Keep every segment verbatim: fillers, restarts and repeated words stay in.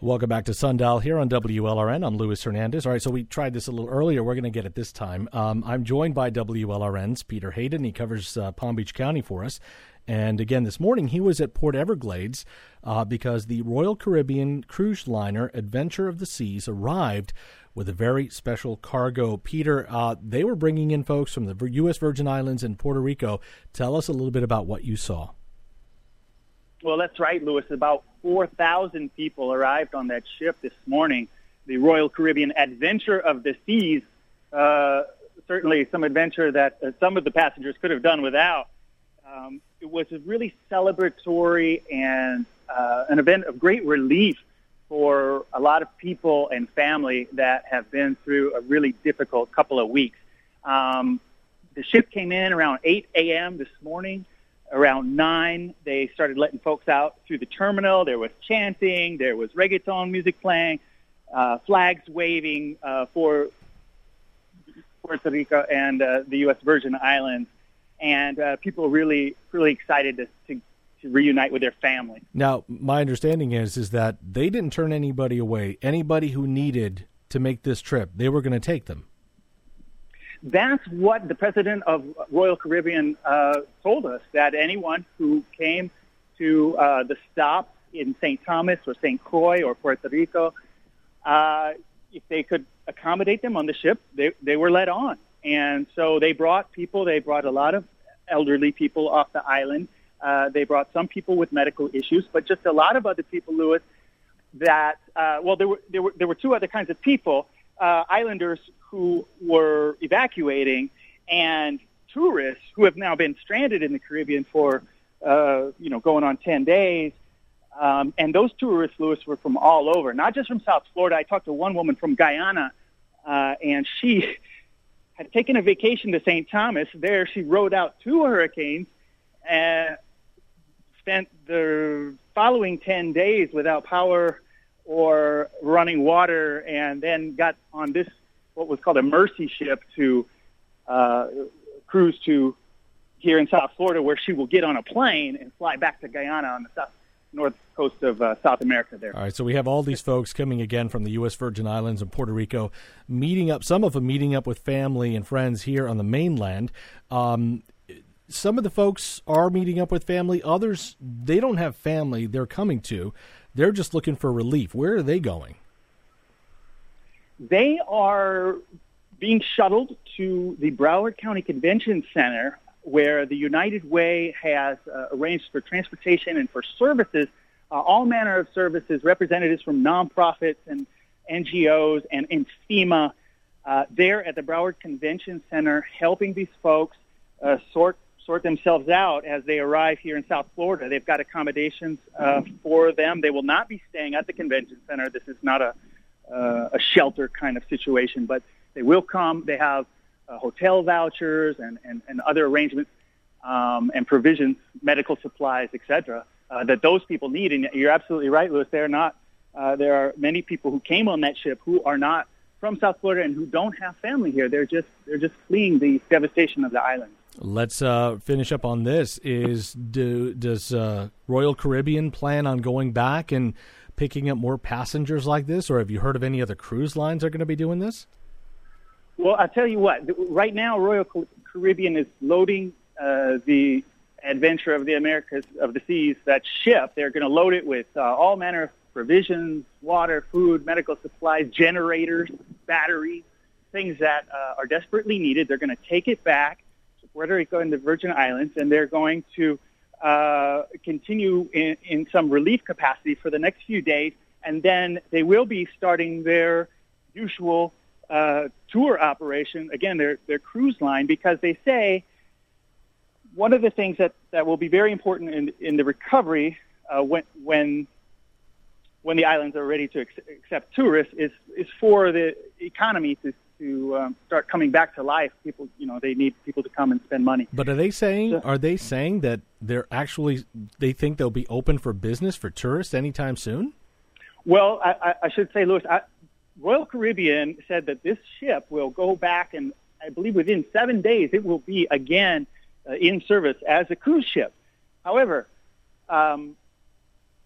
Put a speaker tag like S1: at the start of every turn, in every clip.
S1: Welcome back to Sundial here on W L R N. I'm Luis Hernandez. All right, so we tried this a little earlier. We're going to get it this time. Um, I'm joined by W L R N's Peter Hayden. He covers uh, Palm Beach County for us. And again, this morning he was at Port Everglades uh, because the Royal Caribbean cruise liner Adventure of the Seas arrived with a very special cargo. Peter, uh, they were bringing in folks from the U S Virgin Islands and Puerto Rico. Tell us a little bit about what you saw.
S2: Well, that's right, Louis. About four thousand people arrived on that ship this morning, the Royal Caribbean Adventure of the Seas. Uh, certainly some adventure that uh, some of the passengers could have done without. Um, it was a really celebratory and uh, an event of great relief for a lot of people and family that have been through a really difficult couple of weeks. Um, the ship came in around eight a.m. this morning. Around nine, they started letting folks out through the terminal. There was chanting, there was reggaeton music playing, uh, flags waving uh, for Puerto Rico and uh, the U S Virgin Islands. And uh, people really, really excited to, to, to reunite with their family.
S1: Now, my understanding is is that they didn't turn anybody away. Anybody who needed to make this trip, they were going to take them.
S2: That's what the president of Royal Caribbean uh, told us, that anyone who came to uh, the stop in Saint Thomas or Saint Croix or Puerto Rico, uh, if they could accommodate them on the ship, they, they were let on. And so they brought people, they brought a lot of elderly people off the island. Uh, they brought some people with medical issues, but just a lot of other people, Louis, that, uh, well, there were, there were, there were two other kinds of people, uh, islanders who were evacuating and tourists who have now been stranded in the Caribbean for, uh, you know, going on ten days. Um, and those tourists, Louis, were from all over, not just from South Florida. I talked to one woman from Guyana, uh, and she had taken a vacation to Saint Thomas. There she rode out two hurricanes and spent the following ten days without power or running water, and then got on this, what was called a Mercy ship, to uh, cruise to here in South Florida, where she will get on a plane and fly back to Guyana on the south, north coast of uh, South America there.
S1: All right, so we have all these folks coming again from the U S Virgin Islands and Puerto Rico, meeting up, some of them meeting up with family and friends here on the mainland. Um, some of the folks are meeting up with family. Others, they don't have family they're coming to. They're just looking for relief. Where are they going?
S2: They are being shuttled to the Broward County Convention Center, where the United Way has uh, arranged for transportation and for services, uh, all manner of services, representatives from nonprofits and N G Os and, and FEMA. Uh, they're at the Broward Convention Center helping these folks uh, sort sort themselves out as they arrive here in South Florida. They've got accommodations uh, for them. They will not be staying at the convention center. This is not a uh, a shelter kind of situation, but they will come. They have uh, hotel vouchers and, and, and other arrangements um, and provisions, medical supplies, et cetera, uh, that those people need. And you're absolutely right, Louis. They're not. Uh, there are many people who came on that ship who are not from South Florida and who don't have family here. They're just they're just fleeing the devastation of the island.
S1: Let's uh, finish up on this. Is do, does uh, Royal Caribbean plan on going back and picking up more passengers like this, or have you heard of any other cruise lines that are going to be doing this?
S2: Well, I'll tell you what. Right now, Royal Caribbean is loading uh, the Adventure of the Americas of the Seas, that ship. They're going to load it with uh, all manner of provisions, water, food, medical supplies, generators, batteries, things that uh, are desperately needed. They're going to take it back to Puerto Rico and the Virgin Islands, and they're going to uh, continue in, in some relief capacity for the next few days, and then they will be starting their usual uh, tour operation, again, their, their cruise line, because they say one of the things that, that will be very important in, in the recovery uh, when, when when the islands are ready to ex- accept tourists is, is for the economy to to um, start coming back to life. People, you know, they need people to come and spend money.
S1: But are they saying
S2: So-
S1: are they saying that they're actually they think they'll be open for business for tourists anytime soon?
S2: Well, I, I, I should say, Louis, I, Royal Caribbean said that this ship will go back, and I believe within seven days it will be again uh, in service as a cruise ship. However, um,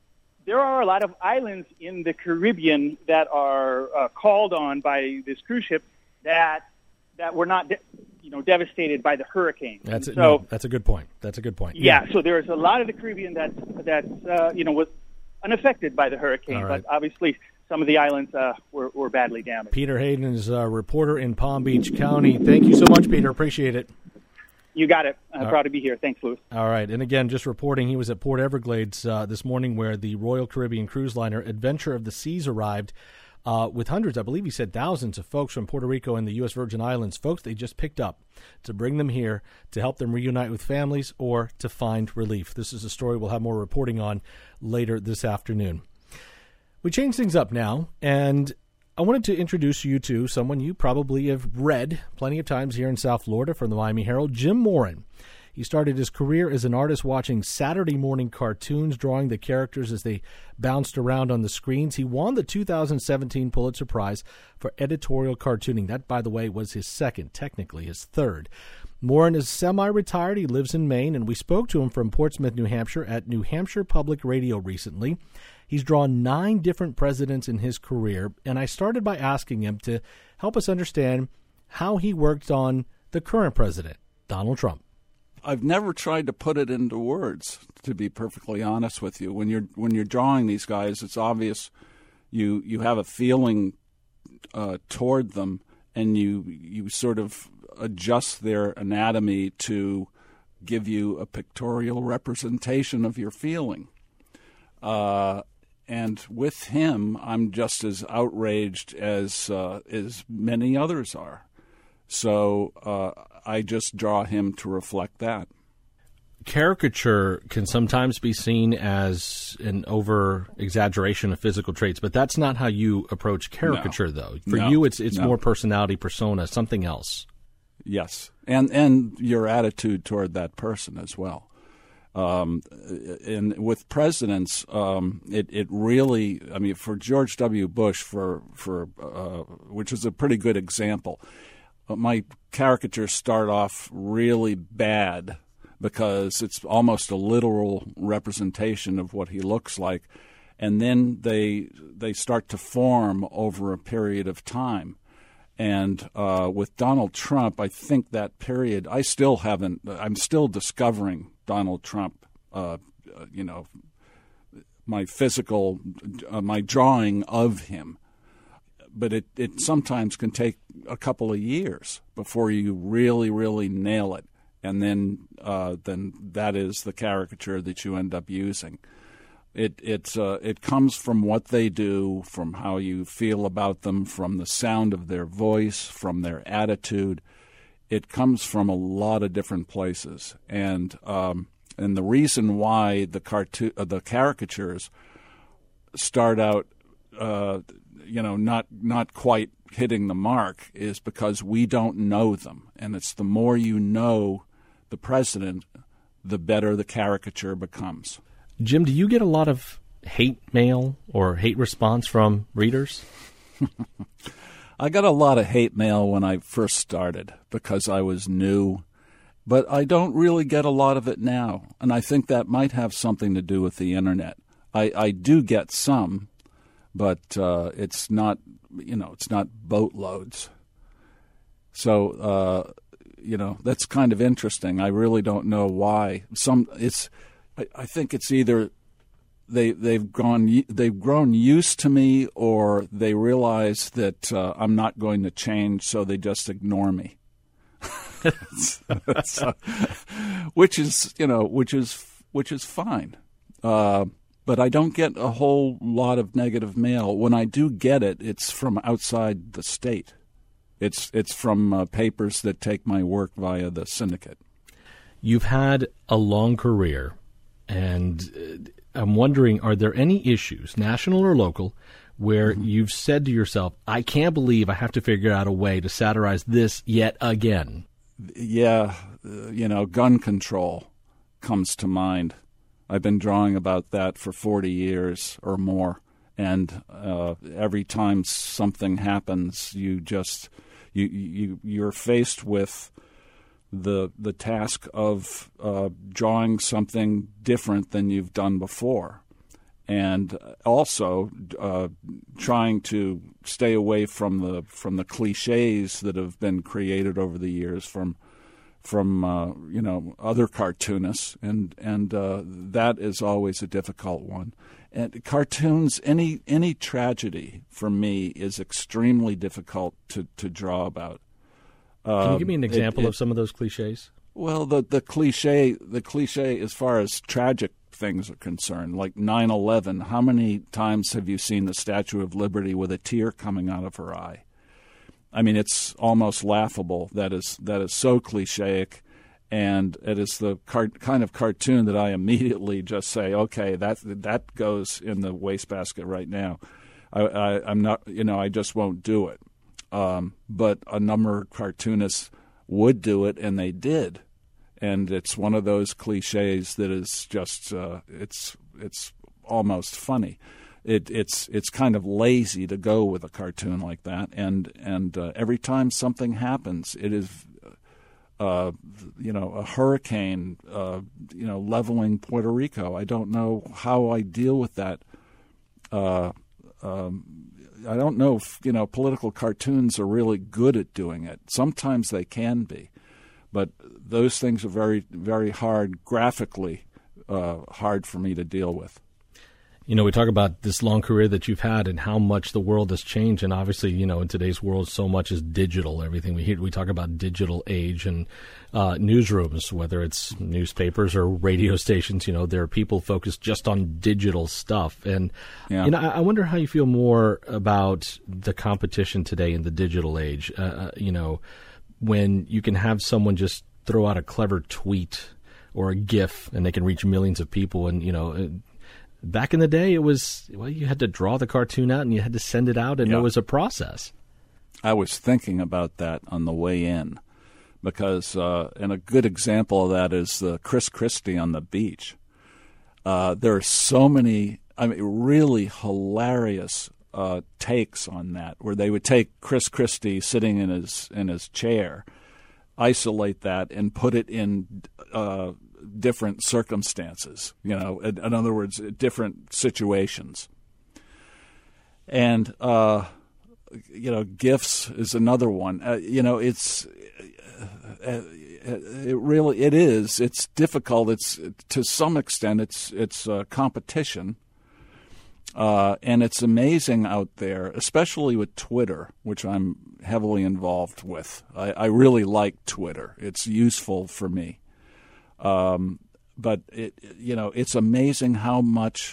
S2: there are a lot of islands in the Caribbean that are uh, called on by this cruise ship that that were not, de- you know, devastated by the hurricane.
S1: That's a,
S2: so.
S1: No, that's a good point. That's a good point.
S2: Yeah. yeah so there's a lot of the Caribbean that that uh, you know was unaffected by the hurricane,
S1: right.
S2: but obviously some of the islands uh, were were badly damaged.
S1: Peter Hayden is a reporter in Palm Beach County. Thank you so much, Peter. Appreciate it.
S2: You got it. I'm
S1: All
S2: proud to be here. Thanks, Louis.
S1: All right. And again, just reporting, he was at Port Everglades uh, this morning where the Royal Caribbean cruise liner Adventure of the Seas arrived uh, with hundreds, I believe he said thousands of folks from Puerto Rico and the U S Virgin Islands, folks they just picked up to bring them here to help them reunite with families or to find relief. This is a story we'll have more reporting on later this afternoon. We change things up now, and I wanted to introduce you to someone you probably have read plenty of times here in South Florida from the Miami Herald, Jim Morin. He started his career as an artist watching Saturday morning cartoons, drawing the characters as they bounced around on the screens. He won the two thousand seventeen Pulitzer Prize for editorial cartooning. That, by the way, was his second, technically his third. Morin is semi-retired. He lives in Maine, and we spoke to him from Portsmouth, New Hampshire at New Hampshire Public Radio recently. He's drawn nine different presidents in his career, and I started by asking him to help us understand how he worked on the current president, Donald Trump.
S3: I've never tried to put it into words, to be perfectly honest with you. When you're when you're drawing these guys, it's obvious you you have a feeling uh, toward them, and you you sort of adjust their anatomy to give you a pictorial representation of your feeling. Uh, and with him, I'm just as outraged as uh, as many others are. So uh, I just draw him to reflect that.
S1: Caricature can sometimes be seen as an over-exaggeration of physical traits, but that's not how you approach caricature,
S3: no.
S1: though. For
S3: no.
S1: you, it's it's
S3: no.
S1: more personality, persona, something else.
S3: Yes, and and your attitude toward that person as well. Um, and with presidents, um, it it really, I mean, for George W. Bush, for for uh, which is a pretty good example. My caricatures start off really bad because it's almost a literal representation of what he looks like, and then they they start to form over a period of time. And uh, with Donald Trump, I think that period, I still haven't, I'm still discovering Donald Trump, uh, you know, my physical, uh, my drawing of him. But it, it sometimes can take a couple of years before you really, really nail it. And then uh, then that is the caricature that you end up using. It it's uh, it comes from what they do, from how you feel about them, from the sound of their voice, from their attitude. It comes from a lot of different places. And um, and the reason why the cartoon, uh, the caricatures start out uh, you know, not not quite hitting the mark is because we don't know them. And it's the more you know the president, the better the caricature becomes.
S1: Jim, do you get a lot of hate mail or hate response from readers?
S3: I got a lot of hate mail when I first started because I was new, but I don't really get a lot of it now. And I think that might have something to do with the Internet. I, I do get some, but uh, it's not, you know, it's not boatloads. So, uh, you know, that's kind of interesting. I really don't know why. Some, it's, I, I think it's either they they've gone they've grown used to me, or they realize that uh, I'm not going to change, so they just ignore me. so, which is, you know, which is which is fine. Uh, But I don't get a whole lot of negative mail. When I do get it, it's from outside the state. It's it's from uh, papers that take my work via the syndicate.
S1: You've had a long career, and uh, I'm wondering, are there any issues, national or local, where mm-hmm. you've said to yourself, I can't believe I have to figure out a way to satirize this yet again?
S3: Yeah, uh, you know, gun control comes to mind. I've been drawing about that for forty years or more, and uh, every time something happens, you just you you you're faced with the the task of uh, drawing something different than you've done before, and also uh, trying to stay away from the from the cliches that have been created over the years from from uh, you know other cartoonists, and and uh, that is always a difficult one. And cartoons, any any tragedy for me is extremely difficult to, to draw about. Um,
S1: Can you give me an example
S3: it, it,
S1: of some of those cliches?
S3: Well, the the cliche the cliche as far as tragic things are concerned, like nine eleven, how many times have you seen the Statue of Liberty with a tear coming out of her eye? I mean, it's almost laughable. That is that is so clichéic, and it is the car- kind of cartoon that I immediately just say, okay, that that goes in the wastebasket right now. I, I, I'm not, you know, I just won't do it. Um, but a number of cartoonists would do it, and they did. And it's one of those cliches that is just uh, it's it's almost funny. It, it's it's kind of lazy to go with a cartoon like that. And and uh, every time something happens, it is uh, you know a hurricane uh, you know leveling Puerto Rico. I don't know how I deal with that. Uh, um, I don't know if you know political cartoons are really good at doing it. Sometimes they can be. But those things are very, very hard, graphically uh, hard for me to deal with.
S1: You know, we talk about this long career that you've had and how much the world has changed. And obviously, you know, in today's world, so much is digital. Everything we hear, we talk about digital age and uh, newsrooms, whether it's newspapers or radio stations. You know, there are people focused just on digital stuff. And, yeah. you know, I, I wonder how you feel more about the competition today in the digital age. Uh, you know, when you can have someone just throw out a clever tweet or a GIF and they can reach millions of people. And, you know, back in the day, it was, well, you had to draw the cartoon out and you had to send it out, and yeah. it was a process.
S3: I was thinking about that on the way in because, uh, and a good example of that is uh, Chris Christie on the beach. Uh, there are so many, I mean, really hilarious Uh, takes on that, where they would take Chris Christie sitting in his in his chair, isolate that, and put it in uh, different circumstances. You know, in, in other words, different situations. And uh, you know, GIFs is another one. Uh, you know, it's uh, it really it is. It's difficult. It's to some extent, it's it's uh, competition. Uh, and it's amazing out there, especially with Twitter, which I'm heavily involved with. I, I really like Twitter. It's useful for me. Um, but, it, you know, it's amazing how much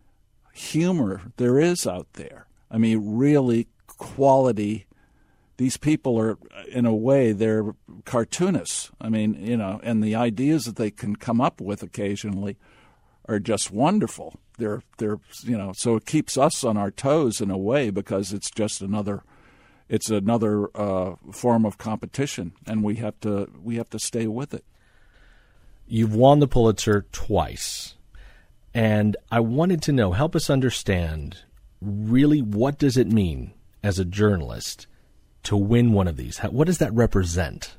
S3: humor there is out there. I mean, really quality. These people are, in a way, they're cartoonists. I mean, you know, and the ideas that they can come up with occasionally are just wonderful. They're, they're, you know, so it keeps us on our toes in a way because it's just another, it's another uh, form of competition, and we have to, we have to stay with it.
S1: You've won the Pulitzer twice, and I wanted to know, help us understand, really, what does it mean as a journalist to win one of these? How, what does that represent?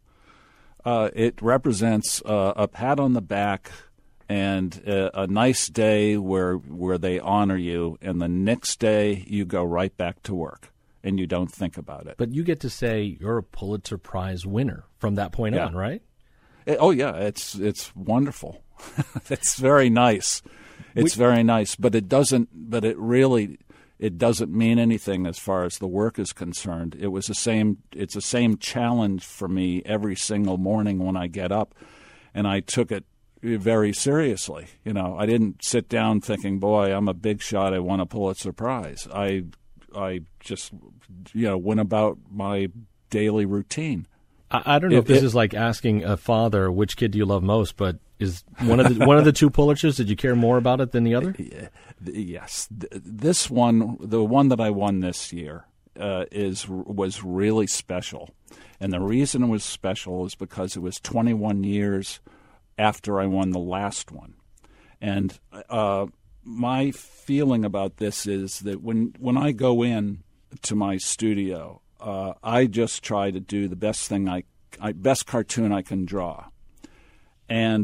S3: Uh, it represents uh, a pat on the back and a, a nice day where where they honor you, and the next day you go right back to work and you don't think about it.
S1: But you get to say you're a Pulitzer Prize winner from that point
S3: yeah.
S1: on, right?
S3: It, oh yeah, it's it's wonderful. It's very nice. It's we, very nice, but it doesn't. But it really it doesn't mean anything as far as the work is concerned. It was the same. It's the same challenge for me every single morning when I get up, and I took it very seriously. You know, I didn't sit down thinking, boy, I'm a big shot, I won a Pulitzer Prize. I I just, you know, went about my daily routine.
S1: I, I don't know it, if this it, is like asking a father, which kid do you love most, but is one of the one of the two Pulitzers, did you care more about it than the other?
S3: Yes. This one, the one that I won this year, uh, is was really special. And the reason it was special is because it was twenty-one years after I won the last one. And uh, my feeling about this is that when, when I go in to my studio, uh, I just try to do the best thing I, I best cartoon I can draw. And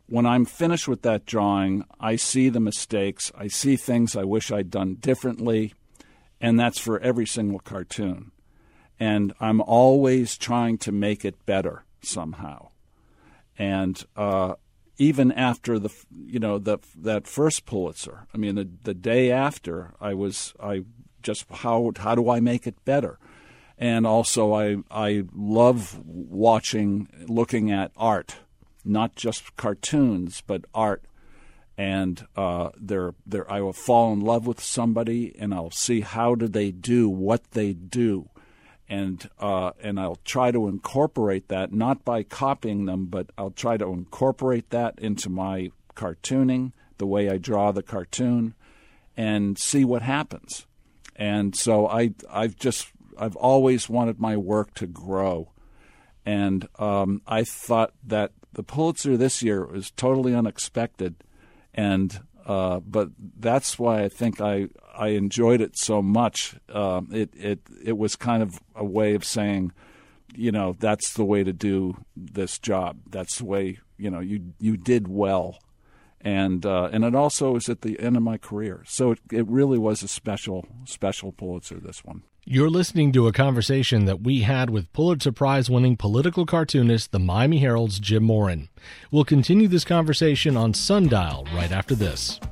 S3: when I'm finished with that drawing, I see the mistakes. I see things I wish I'd done differently, and that's for every single cartoon. And I'm always trying to make it better somehow. And uh, even after the, you know, the that first Pulitzer, I mean, the the day after, I was I just how how do I make it better? And also, I I love watching, looking at art, not just cartoons, but art. And uh, they're, they're, I will fall in love with somebody, and I'll see how do they do what they do, and uh, and I'll try to incorporate that, not by copying them, but I'll try to incorporate that into my cartooning, the way I draw the cartoon, and see what happens. And so I I've just I've always wanted my work to grow, and um, I thought that the Pulitzer this year was totally unexpected. And uh, but that's why I think I, I enjoyed it so much. Uh, it it it was kind of a way of saying, you know, that's the way to do this job. That's the way, you know, you you did well, and uh, and it also was at the end of my career. So it it really was a special special Pulitzer, this one.
S1: You're listening to a conversation that we had with Pulitzer Prize-winning political cartoonist, the Miami Herald's Jim Morin. We'll continue this conversation on Sundial right after this.